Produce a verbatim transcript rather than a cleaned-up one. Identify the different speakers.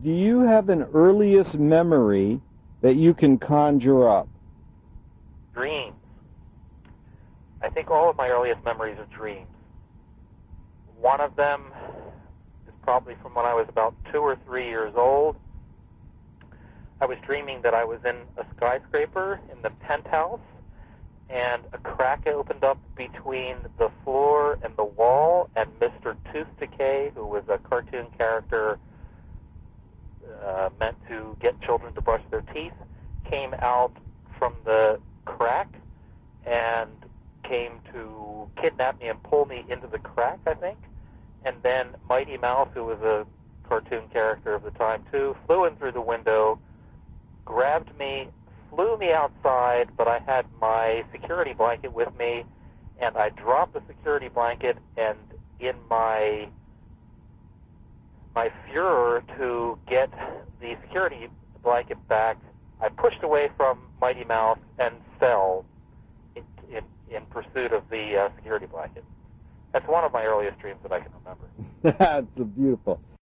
Speaker 1: do you have an earliest memory that you can conjure up?
Speaker 2: Dreams. I think all of my earliest memories are dreams. One of them is probably from when I was about two or three years old. I was dreaming that I was in a skyscraper in the penthouse, and a crack opened up between the floor and the wall, and Mister Tooth Decay, who was a cartoon character uh, meant to get children to brush their teeth, came out from the crack and came to kidnap me and pull me into the crack, I think. And then Mighty Mouse, who was a cartoon character of the time too, flew in through the window, grabbed me, flew me outside, but I had my security blanket with me, and I dropped the security blanket, and in my my furor to get the security blanket back, I pushed away from Mighty Mouse and fell in, in, in pursuit of the uh, security blanket. That's one of my earliest dreams that I can remember.
Speaker 1: That's beautiful.